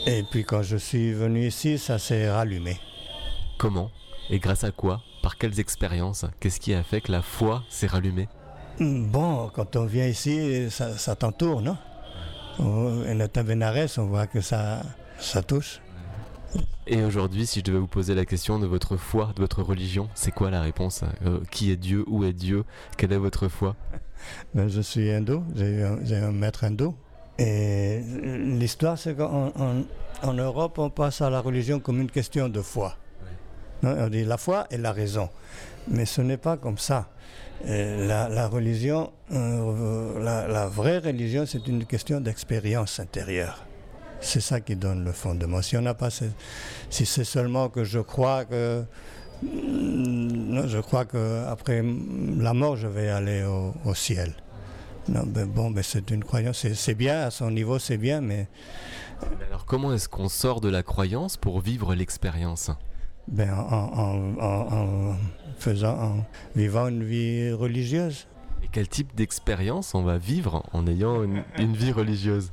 Et puis quand je suis venu ici, ça s'est rallumé. Comment? Et grâce à quoi? Par quelles expériences? Qu'est-ce qui a fait que la foi s'est rallumée? Bon, quand on vient ici, ça t'entoure, non? Et notre Benares, on voit que ça touche. Et aujourd'hui, si je devais vous poser la question de votre foi, de votre religion, c'est quoi la réponse? Qui est Dieu? Où est Dieu? Quelle est votre foi? Je suis hindou, j'ai un maître hindou. Et l'histoire, c'est qu'en Europe, on passe à la religion comme une question de foi. Ouais. On dit la foi et la raison. Mais ce n'est pas comme ça. La religion, la vraie religion, c'est une question d'expérience intérieure. C'est ça qui donne le fondement. Si c'est seulement que je crois que après la mort, je vais aller au ciel. Non, mais c'est une croyance. C'est bien, à son niveau, c'est bien, mais... Alors, comment est-ce qu'on sort de la croyance pour vivre l'expérience? En vivant une vie religieuse. Et quel type d'expérience on va vivre en ayant une vie religieuse?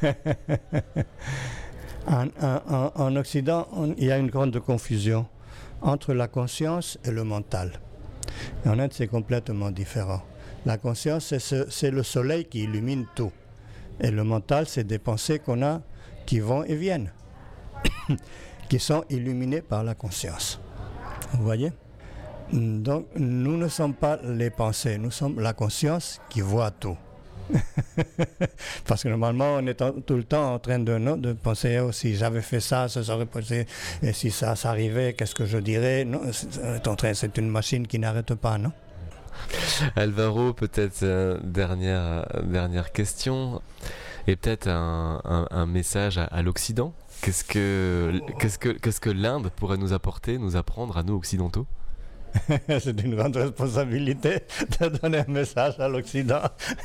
En Occident, il y a une grande confusion entre la conscience et le mental. Et en Inde, c'est complètement différent. La conscience, c'est le soleil qui illumine tout. Et le mental, c'est des pensées qu'on a qui vont et viennent, qui sont illuminées par la conscience. Vous voyez? Donc, nous ne sommes pas les pensées, nous sommes la conscience qui voit tout. Parce que normalement, on est tout le temps en train de penser si j'avais fait ça, ça serait passé. Et si ça arrivait, qu'est-ce que je dirais? Non, c'est une machine qui n'arrête pas, non? Alvaro, peut-être dernière question, et peut-être un message à l'Occident. Qu'est-ce que l'Inde pourrait nous apporter, nous apprendre à nous occidentaux? C'est une grande responsabilité de donner un message à l'Occident.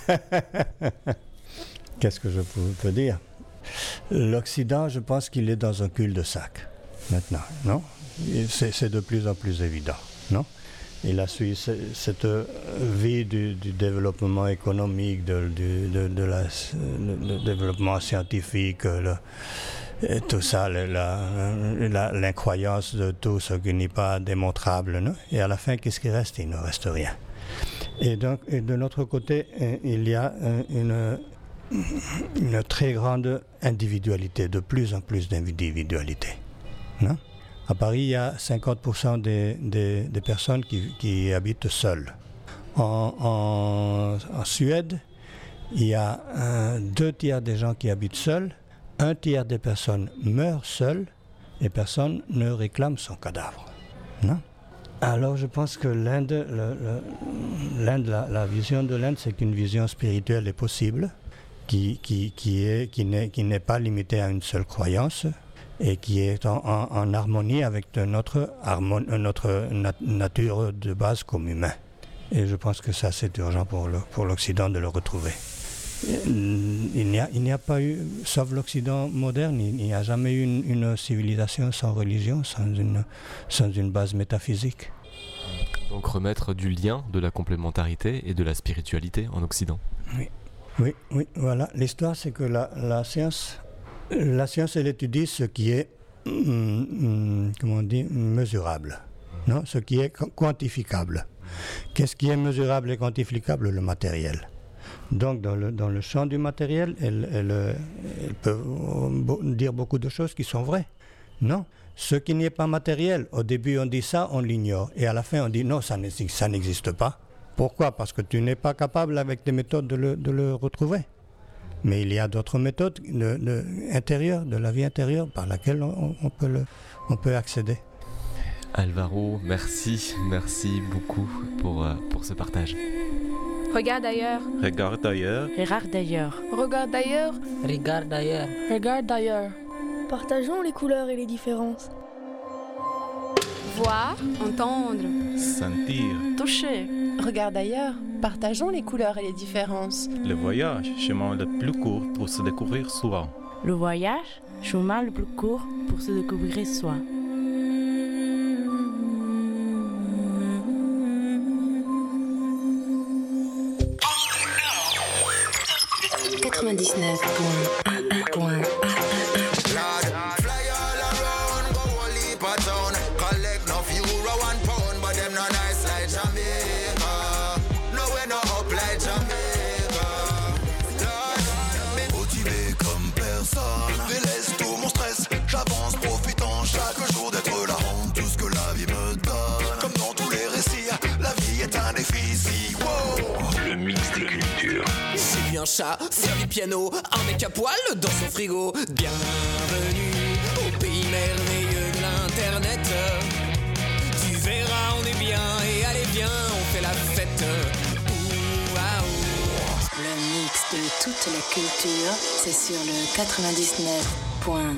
Qu'est-ce que je peux dire? L'Occident, je pense qu'il est dans un cul-de-sac maintenant, non? C'est de plus en plus évident, non? Il a suivi cette vie du développement économique, du développement scientifique, et tout ça, l'incroyance de tout ce qui n'est pas démontrable, non? Et à la fin, qu'est-ce qui reste? Il ne reste rien. Et donc, de notre côté, il y a une très grande individualité, de plus en plus d'individualité, non? À Paris, il y a 50% des personnes qui habitent seules. En Suède, il y a 2 tiers des gens qui habitent seuls, 1 tiers des personnes meurent seules et personne ne réclame son cadavre. Non? Alors je pense que l'Inde, la vision de l'Inde, c'est qu'une vision spirituelle est possible, qui n'est pas limitée à une seule croyance, et qui est en harmonie avec notre nature de base comme humain. Et je pense que ça, c'est urgent pour l'Occident de le retrouver. Il n'y a pas eu, sauf l'Occident moderne, il n'y a jamais eu une civilisation sans religion, sans une base métaphysique. Donc remettre du lien, de la complémentarité et de la spiritualité en Occident. Oui, voilà. L'histoire, c'est que la science, elle étudie ce qui est, mesurable, non? Ce qui est quantificable. Qu'est-ce qui est mesurable et quantificable? Le matériel. Donc, dans le champ du matériel, elle peut dire beaucoup de choses qui sont vraies, non? Ce qui n'est pas matériel, au début on dit ça, on l'ignore. Et à la fin on dit non, ça n'existe pas. Pourquoi? Parce que tu n'es pas capable avec des méthodes de le retrouver. Mais il y a d'autres méthodes intérieures, de la vie intérieure, par laquelle on peut accéder. Alvaro, merci beaucoup pour ce partage. Regarde ailleurs. Regarde ailleurs. Regarde d'ailleurs. Regarde d'ailleurs. Regarde d'ailleurs. Regarde d'ailleurs. Partageons les couleurs et les différences. Voir, entendre, Sentir. Toucher. Regarde ailleurs. Partageons les couleurs et les différences. Le voyage, chemin le plus court pour se découvrir soi. Le voyage, chemin le plus court pour se découvrir soi. .1 un chat sur les pianos, un mec à poil dans son frigo. Bienvenue au pays merveilleux de l'internet. Tu verras, on est bien et allez viens, on fait la fête. Le mix de toute la culture, c'est sur le 99.1.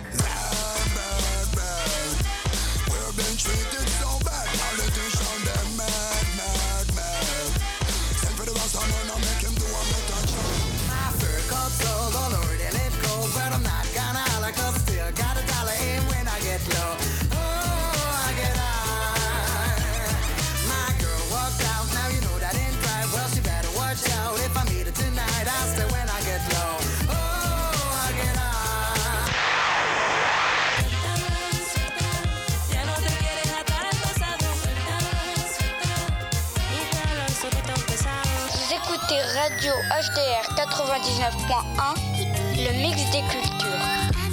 Radio HDR 99.1, le mix des cultures.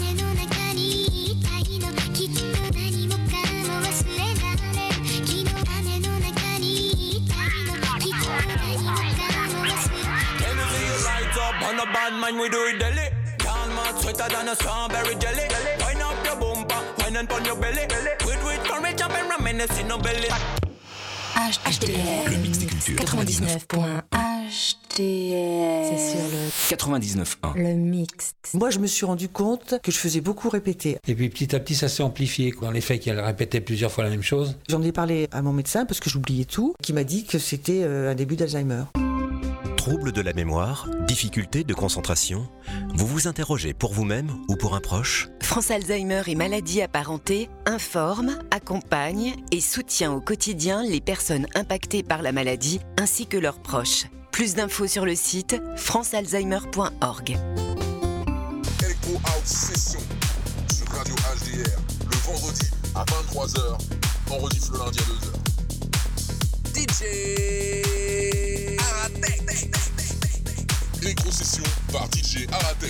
On a bad man, we do it daily. Can't man sweeter than a strawberry jelly. Wind up your bumper, wind up on your belly. With courage up and reminisce in no belly. HDR, le mix des cultures. 99.1 HDR. C'est sur le 99.1. Le mix. Moi, je me suis rendu compte que je faisais beaucoup répéter. Et puis petit à petit, ça s'est amplifié. Dans les faits qu'elle répétait plusieurs fois la même chose. J'en ai parlé à mon médecin parce que j'oubliais tout, qui m'a dit que c'était un début d'Alzheimer. Troubles de la mémoire, difficultés de concentration, vous vous interrogez pour vous-même ou pour un proche ? France Alzheimer et maladies apparentées informe, accompagne et soutient au quotidien les personnes impactées par la maladie ainsi que leurs proches. Plus d'infos sur le site francealzheimer.org. Echo Out Session sur Radio HDR le vendredi à 23h, on rediff le lundi à 2h. DJ Aratek. Echo Session par DJ Aratek.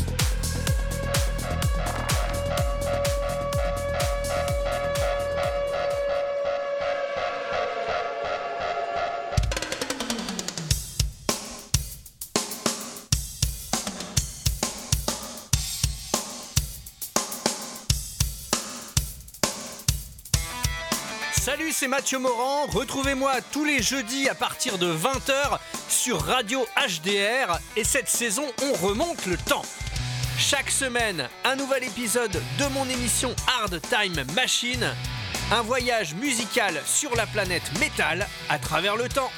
Salut, c'est Mathieu Morand. Retrouvez-moi tous les jeudis à partir de 20h sur Radio HDR. Et cette saison, on remonte le temps. Chaque semaine, un nouvel épisode de mon émission Hard Time Machine. Un voyage musical sur la planète métal à travers le temps.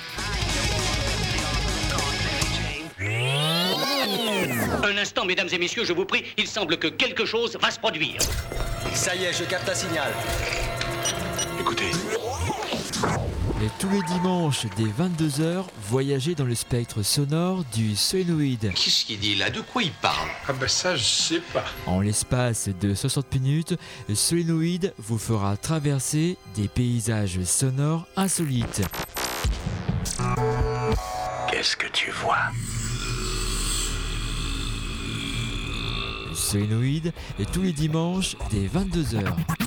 Un instant, mesdames et messieurs, je vous prie, il semble que quelque chose va se produire. Ça y est, je capte un signal. Écoutez. Et tous les dimanches dès 22h, voyagez dans le spectre sonore du Sonoïde. Qu'est-ce qu'il dit là? De quoi il parle? Ah bah ça, je sais pas. En l'espace de 60 minutes, Sonoïde vous fera traverser des paysages sonores insolites. Qu'est-ce que tu vois? Sonoïde et tous les dimanches dès 22h.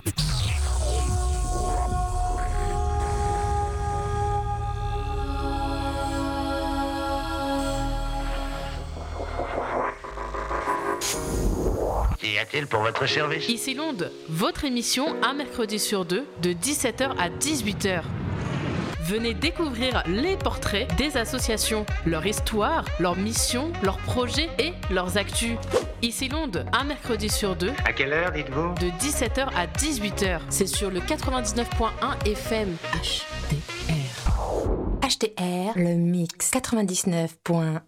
Y a-t-il pour votre service? Ici Londres, votre émission un mercredi sur deux de 17h à 18h. Venez découvrir les portraits des associations, leur histoire, leurs missions, leurs projets et leurs actus. Ici Londres, un mercredi sur deux. À quelle heure, dites-vous? De 17h à 18h. C'est sur le 99.1 FM. HDR. HDR, le mix 99.1.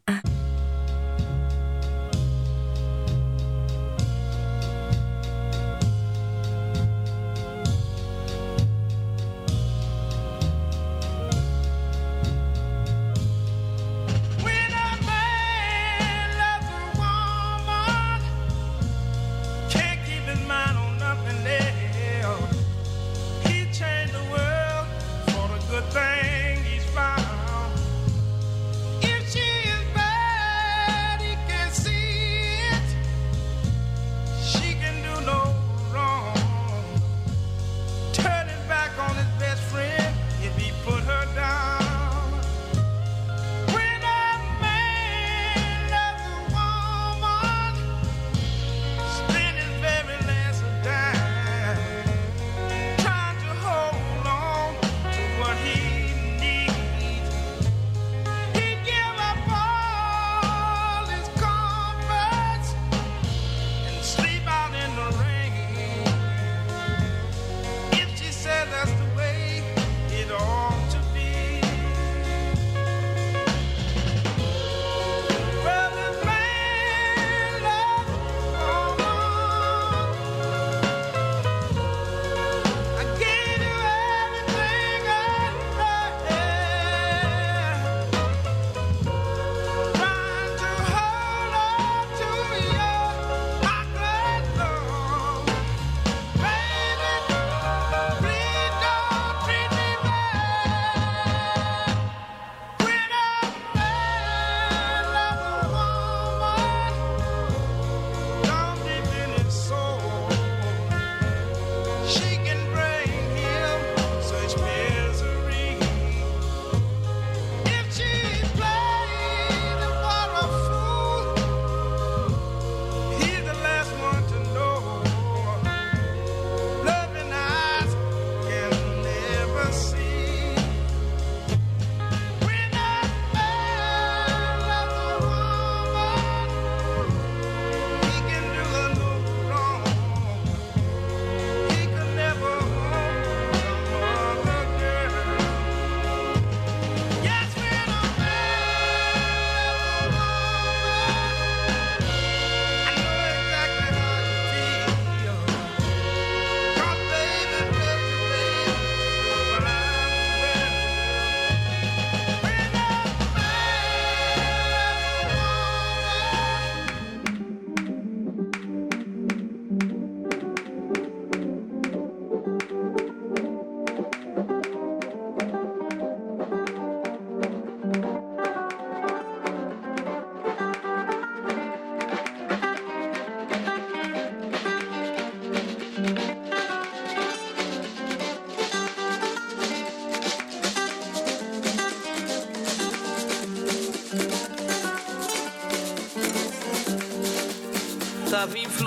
Thing he's found. If she is bad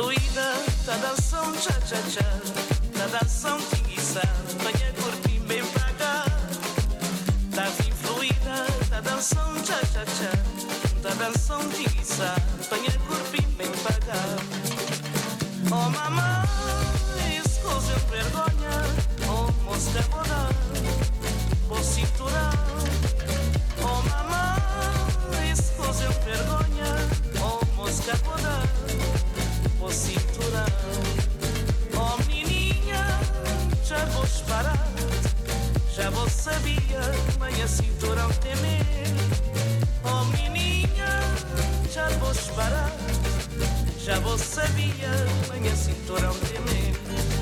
fluida, tá dançando tcha-tcha-tcha, tá dançando tinguiça, banha corpinho bem paga. Tá bem fluida, tá dançando tcha-tcha-tcha, tá dançando tinguiça, banha corpinho bem paga. Oh mamãe, escusa vergonha, oh mosca boda, por cinturão. Oh mamãe, escusa vergonha, oh mosca boda, por cinturão. Oh menininha, já vou parar, já vou sabia, mas a cinturão temer. Oh menininha, já vou parar, já vou sabia, mas a cinturão temer.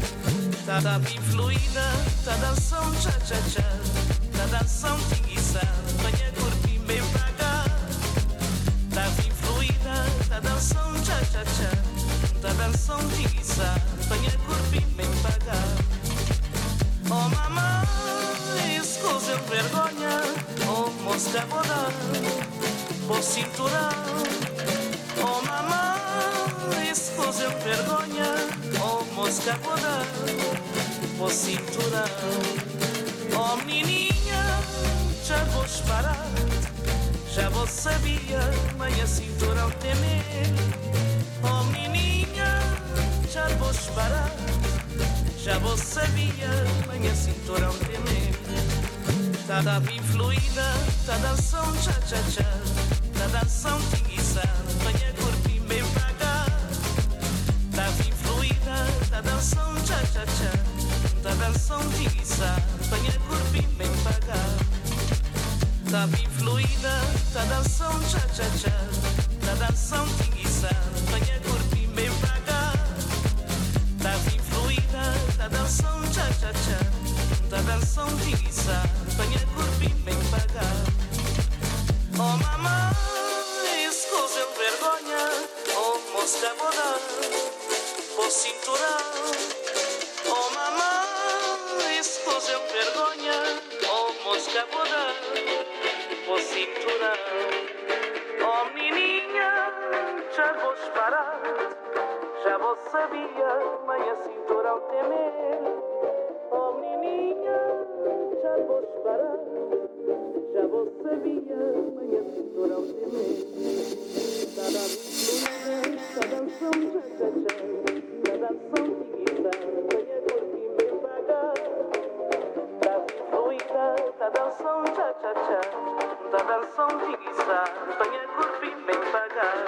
Tá bem fluida, tá dançando tcha-tcha-tcha, tá dançando tinguiça, banha corpinho bem paga. Tá bem fluida, tá dançando tcha-tcha-tcha, tá dançando tinguiça, banha corpinho bem paga. Oh mamãe, escusa vergonha, oh mosca boda, por cinturão. Oh mamãe, escusa vergonha, oh mosca boda, por cinturão. Oh menininha, já vou parar, já vou sabia, mas a cinturão temer. Oh menininha, já vou parar, já vou sabia, mas a cinturão temer. Tá bem fluida, tá dançando tcha-tcha-tcha, tá dançando tinguiça, banha corpinho bem paga. Tá bem fluida, tá dançando tcha-tcha-tcha, tá dançando tinguiça, banha corpinho bem paga. Tá bem fluida, tá dançando tcha-tcha-tcha, tá dançando tinguiça, banha corpinho bem paga. Tá bem fluida, tá dançando tcha-tcha-tcha, tá dançando tinguiça, banha corpinho bem paga. Oh mamãe, escusa vergonha, oh mosca boda, por cinturão. Oh mamãe, escusa vergonha, oh mosca boda, por cinturão. Oh menininha, já vou parar, já vou sabia, mas a cinturão temer. Oh menininha, já vou parar, já vou sabia, mas a cinturão temer. Tá dançando, tá dançando, tcha-tcha-tcha, tá dançando tinguiça, banha corpinho bem paga. Tá fluida, tá dançando tcha-tcha-tcha, tá dançando tinguiça, banha corpinho bem paga.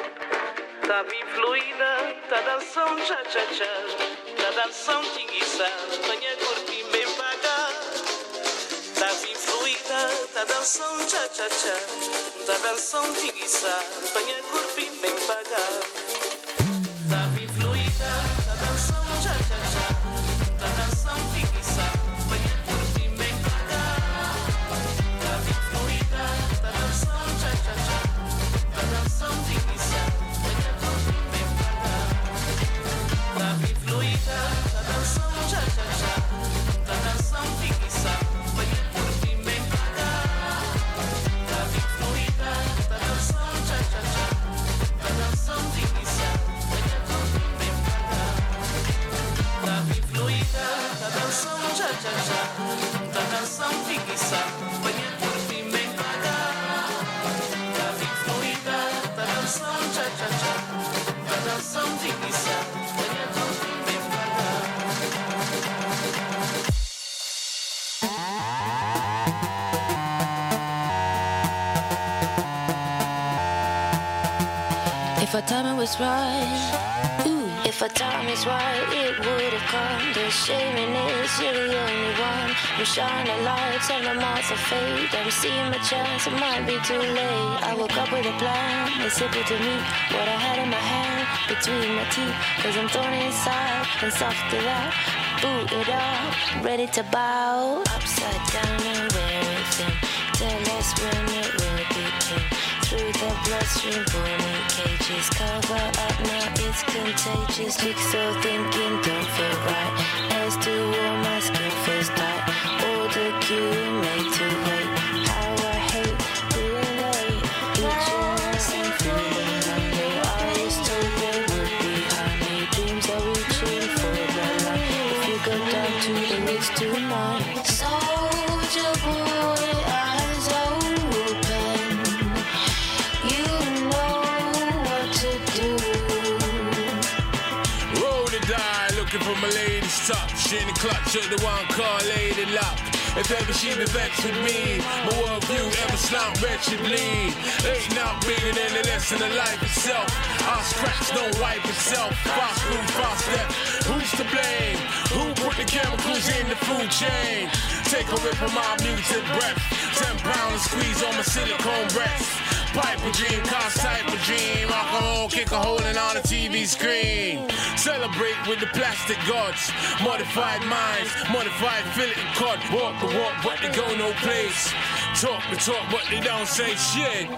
Tá bem fluida, tá dançando tcha-tcha-tcha, tá dançando tinguiça, banha corpinho bem paga. Tá bem fluida, tá dançando tcha-tcha-tcha, tá dançando tinguiça, banha corpinho bem paga. Tá bem fluida, tá dançando tcha-tcha-tcha, tá dançando tinguiça, banha corpinho bem paga. Tá bem fluida, tá dançando tcha-tcha-tcha, tá dançando tinguiça, banha corpinho bem paga. Tá bem fluida, tá dançando tcha-tcha-tcha, tá dançando tinguiça, banha corpinho bem paga. Tá bem fluida, tá dançando tcha-tcha-tcha, tá dançando tinguiça, banha corpinho bem paga. Tá bem fluida, tá dançando tcha-tcha-tcha, tá dançando tinguiça, banha corpinho bem paga. Tá bem fluida, tá dançando tcha-tcha-tcha, tá dançando tinguiça, banha corpinho bem paga. If our timing was right, ooh, if our time is right, it would have come. The shaming is you're the only one who shine the lights and the marks of fate. I'm seeing my chance, it might be too late. I woke up with a plan, it's simple to me. What I had in my hand, between my teeth, cause I'm thrown inside, and softer that, boot it up, ready to bow. Upside down and wear it thin, tell us when it will begin. Through the bloodstream, born in cages. Cover up now, it's contagious. Jigsaw thinking don't feel right. As to warm my skin feels tight. All the cue made to wait. How I hate being late. Each and feeling hungry. I was told there would be honey. looking for my lady's top. She in the clutch of the one car lady lock. If ever she be vexed with me, my worldview ever slump wretchedly. Ain't not bigger than the lesson of life itself. Our scratch don't wipe itself. Fast food, fast step. Who's to blame? Who put the chemicals in the food chain? Take a rip from my muted breath. 10 pounds and squeeze on my silicone breasts. Pipe dream, cost type of dream. Alcohol, kick a hole in on the TV screen. Celebrate with the plastic gods. Modified minds, modified fillet and cut. Walk the walk, but they go no place. Talk the talk, but they don't say shit.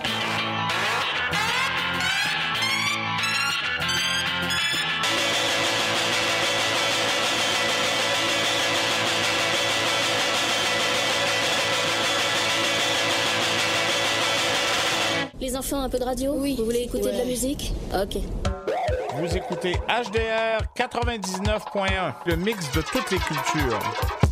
Les enfants, un peu de radio? Oui. Vous voulez écouter de la musique? Ok. Vous écoutez HDR 99.1, le mix de toutes les cultures.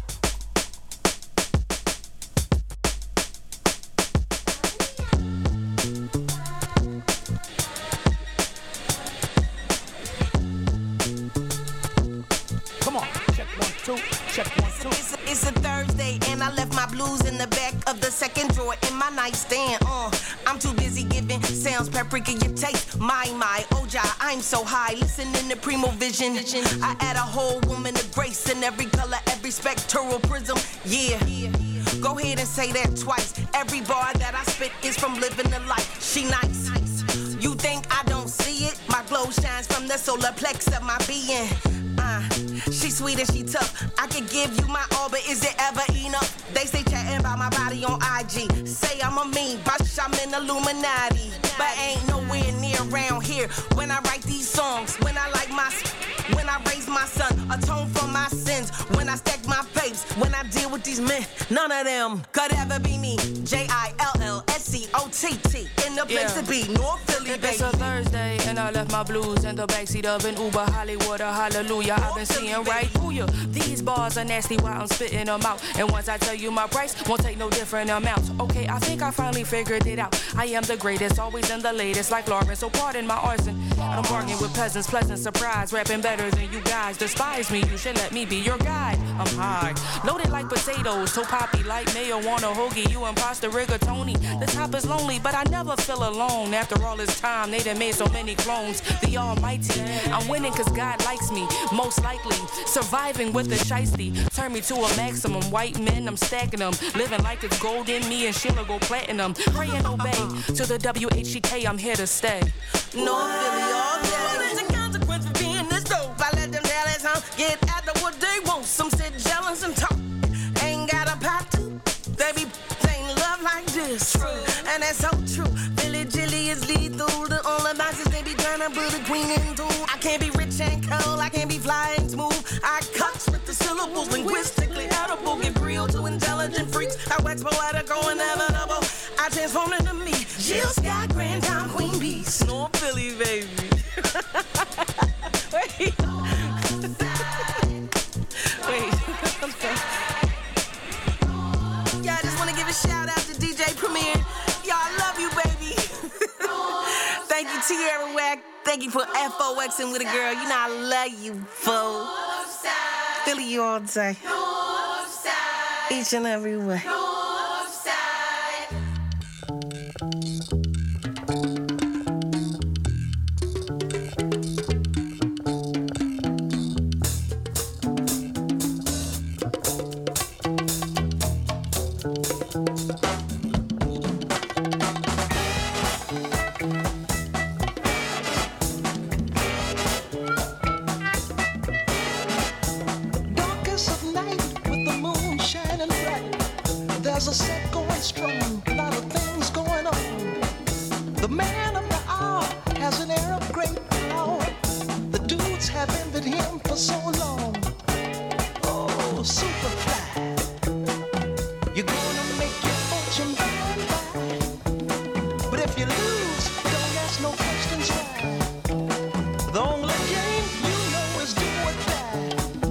It's a Thursday and I left my blues in the back of the second drawer in my nightstand. I'm too busy giving sounds paprika your taste. My, Oja, I'm so high. Listening to Primo Vision. I add a whole woman of grace in every color, every spectral prism. Yeah. Go ahead and say that twice. Every bar that I spit is from living the life. She nice. You think I don't see it? My glow shines from the solar plex of my being. She sweet and she tough. I could give you my all, but is it ever enough? They say chatting about my body on IG. Say I'm a mean bitch, I'm in Illuminati. But ain't nowhere near around here. When I write these songs, when I raise my son, atone for my sins. When I stack my papes, when I deal with these men, none of them could ever be me. JILLSCOTT in the place to be, North Philly, baby. It's a Thursday and I left my blues in the backseat of an Uber, Hollywood, or hallelujah. I've been seeing right through you. These bars are nasty while I'm spitting them out. And once I tell you my price, won't take no different amounts. Okay, I think I finally figured it out. I am the greatest, always in the latest, like Lawrence. So pardon my arson. I'm bargaining with peasants, pleasant surprise. Rapping better than you guys. Despise me, you should let me be your guide. I'm high, loaded like potatoes, so poppy like mayo on a hoagie. You imposter rigatoni. The top is lonely, but I never feel alone. After all this time, they done made so many clones. The Almighty, I'm winning cause God likes me. Most likely, surviving with the shiesty. Turn me to a maximum. White men, I'm stacking them. Living like it's gold in me and Sheila go platinum. Pray and obey to the WHEK, I'm here to stay. North Philly all day. What is the consequence for being this dope? I let them dallas, get after what they want. Some sit jealous and talk. Ain't got a pot to. They be playing love like this. True. And that's so true. Billy Jilly is lethal. The only boxes they be trying to put a queen into. I can't be rich and cold. I can't be fly and smooth. I cuts with the syllables linguistically edible. Get real to intelligent freaks. I wax poetical and inevitable. I transform into me. Jill Scott, Grand Dame, Queen Beast. North Philly, baby. Wait. Yeah, I just want to give a shout out to DJ Premier. Y'all, I love you, baby. Thank you, Tierra Wack. Thank you for FOXing with a girl. You know I love you, fool. Philly you all day. Each and every way. There's a set going strong, a lot of things going on. The man of the hour has an air of great power. The dudes have envied him for so long. Oh, Superfly, you're gonna make your fortune by and by. But if you lose, don't ask no questions why. The only game you know is do or die.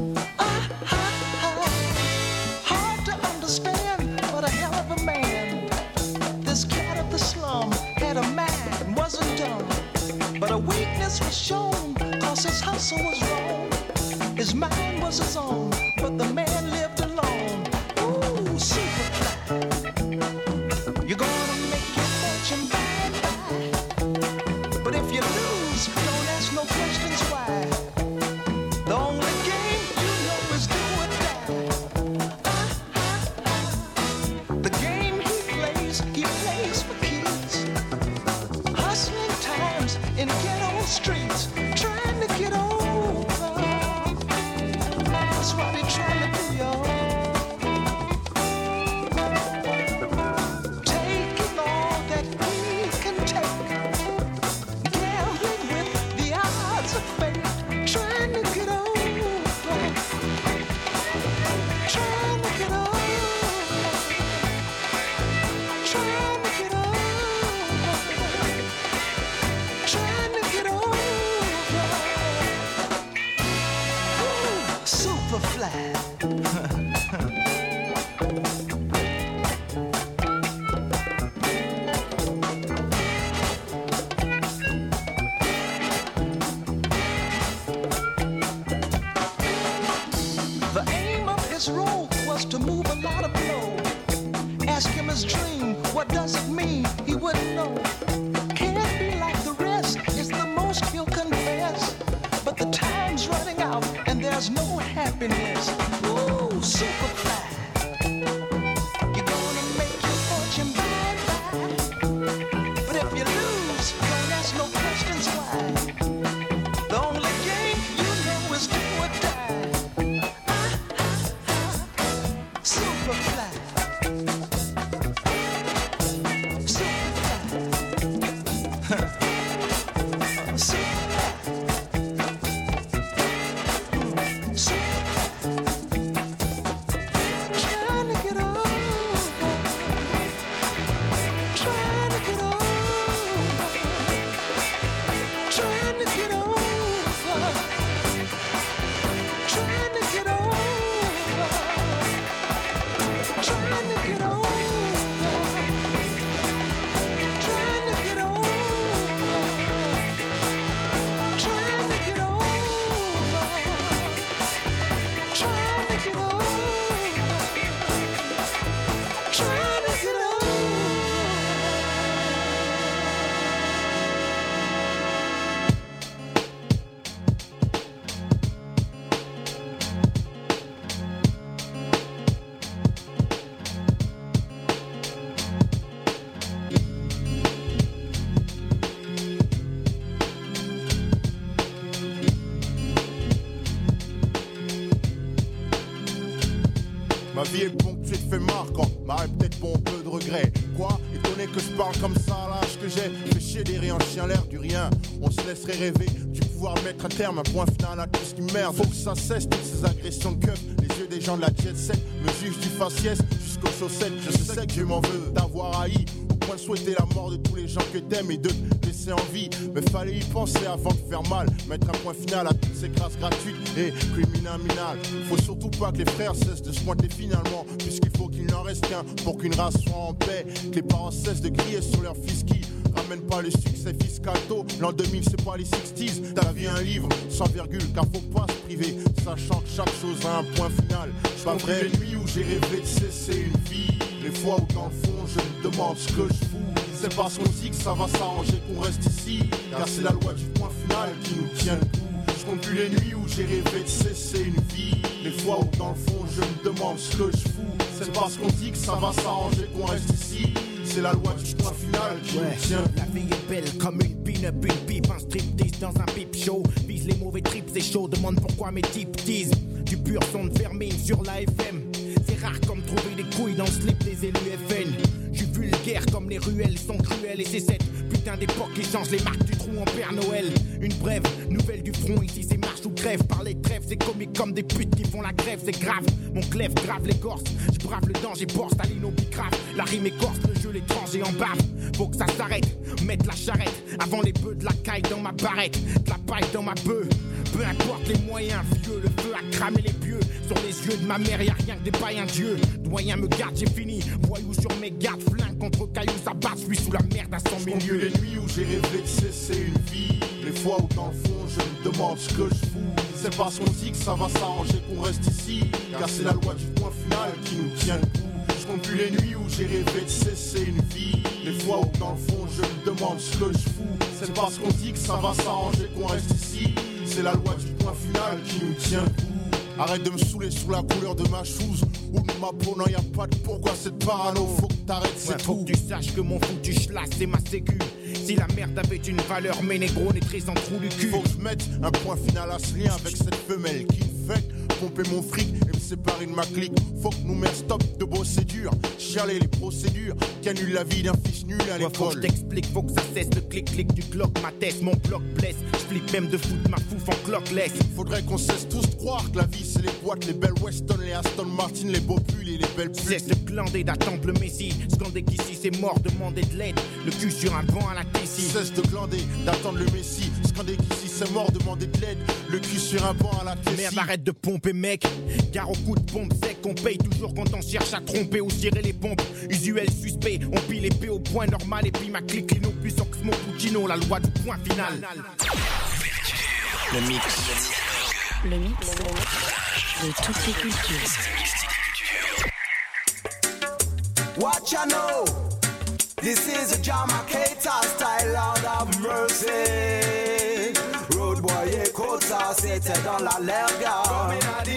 Hard to understand. What a hell of a man. This cat of the slum had a mind, wasn't dumb. But a weakness was shown, cause his hustle was wrong. His His mind was his own, but the man lived alone. Ooh, super fly. You're gonna make your fortune by and by. But if you lose, don't ask no questions why. The only game you know is do or die. The game he plays for keys. Hustling times in ghetto streets, trying to get over. That's what he trying to do, y'all. Taking all that he can take, gambling with the odds of fate, trying to get over, trying to get over, trying to get over, trying to get over. Ooh, super fly. The aim of his role was to move a lot of blow. Ask him his dream, what does it mean? He wouldn't know. Can't be like the rest, is the most he'll confess. But the time's running out and there's no happiness. Ooh, super fly. You're gonna make your fortune by and by. But if you lose, don't ask no questions why. The only game you know is do or die. Super fly. Ma vie est ponctuée de faits marquants, m'arrête peut-être pour un peu de regret. Quoi? Étonné que je parle comme ça à l'âge que j'ai. Fait chier des rires en chien l'air du rien. On se laisserait rêver du pouvoir mettre un terme, un point final à tout ce qui merde. Faut que ça cesse toutes ces agressions de keuf. Les yeux des gens de la jet set me jugent du faciès jusqu'aux chaussettes. Je sais que je m'en veux d'avoir haï au point de souhaiter la mort de tous les gens que t'aimes et de te laisser en vie. Mais fallait y penser avant de faire mal. Mettre un point final à toutes ces grâces gratuites et criminales. Faut surtout pas que les frères cessent de se pointer finalement, puisqu'il faut qu'il n'en reste qu'un pour qu'une race soit en paix. Que les parents cessent de crier sur leur fils qui ramène pas le succès fiscal tôt. L'an 2000 c'est pas les 60s. Ta vie un livre sans virgule, car faut pas se priver, sachant que chaque chose a un point final. C'est pas vrai les nuits où j'ai rêvé de cesser une vie. Les fois où dans le fond je me demande ce que je fous. C'est parce qu'on dit que ça va s'arranger qu'on reste ici, car c'est la loi du point final qui nous tient le coup. Je compte plus les nuits où j'ai rêvé de cesser une vie. Les fois où dans le fond je me demande ce que je fous. C'est parce qu'on dit que ça va s'arranger qu'on reste ici. C'est la loi du point final qui nous tient. La vie est belle comme une pin-up, une pipe, un striptease dans un pipe show. Vise les mauvais trips, c'est chaud, demande pourquoi mes types disent. Du pur son de vermine sur la FM. C'est rare comme trouver des couilles dans le slip des élus FN. J'suis vulgaire comme les ruelles sont cruelles. Et c'est cette putain d'époque qui change les marques du trou en Père Noël. Une brève nouvelle du front, ici c'est marche ou crève. Par les trêves, c'est comique comme des putes qui font la grève. C'est grave, mon clève grave l'écorce. J'brave le danger, borse, Staline au bicrave. La rime écorce, le jeu l'étranger en bave. Faut que ça s'arrête, mettre la charrette. Avant les bœufs de la caille dans ma barrette. De la paille dans ma bœuf. Peu importe les moyens, vieux, le feu a cramé les pieux. Sur les yeux de ma mère, y'a rien que des païens dieux. Doyen me garde, j'ai fini. Voyou sur mes gardes, flingue contre cailloux, ça bat. J'suis sous la merde à 100 000 lieues. Les nuits où j'ai rêvé de cesser une vie. Les fois où dans le fond je me demande ce que je fous. C'est parce qu'on dit que ça va s'arranger qu'on reste ici. Car c'est la loi du point final qui nous tient le coup. Je compte plus les nuits où j'ai rêvé de cesser une vie. Les fois où dans le fond je me demande ce que je fous. C'est parce qu'on dit que ça va s'arranger qu'on reste ici. C'est la loi du point final qui nous tient le coup. Arrête de me saouler sous la couleur de ma chose ou de ma peau, non y'a pas de pourquoi cette parano. Faut que t'arrêtes, c'est faut tout. que tu saches que mon foutu schlass c'est ma sécu. Si la merde avait une valeur, mes négros n'étaient sans trou du cul. Faut que je mette un point final à ce lien avec cette femelle qui me fait pomper mon fric et me séparer de ma clique. Faut que nous mettre stop de bosser dur, chialer les procédures qui annulent la vie d'un fils nul à l'école. Faut que je t'explique, faut que ça cesse le clic-clic du clock, ma tête, mon bloc blesse. J'flippe même de foutre ma fouf en clockless. Faudrait qu'on cesse tous de croire que la vie c'est les boîtes, les belles Weston, les Aston Martin, les beaux pulls et les belles pulls. Cesse de glander, d'attendre le messie. Scander qu'ici c'est mort, demander de l'aide. Le cul sur un banc à la Tessie. Cesse de glander, d'attendre le messie. Scander qu'ici c'est mort, demander de l'aide. Le cul sur un banc à la Tessie. Merde, arrête de pomper mec. Car au coup de pompe sec, on paye toujours quand on cherche à tromper ou tirer les pompes. Usuel suspect, on pile l'épée au point normal. Et puis ma clique, les plus Oxmo Puccino, la loi du point final. Le mix. Le mix de toutes les cultures. What you know? This is a Jamaica style, Lord of mercy. Road boy, écoute ça, c'était dans la lerga. Comme in the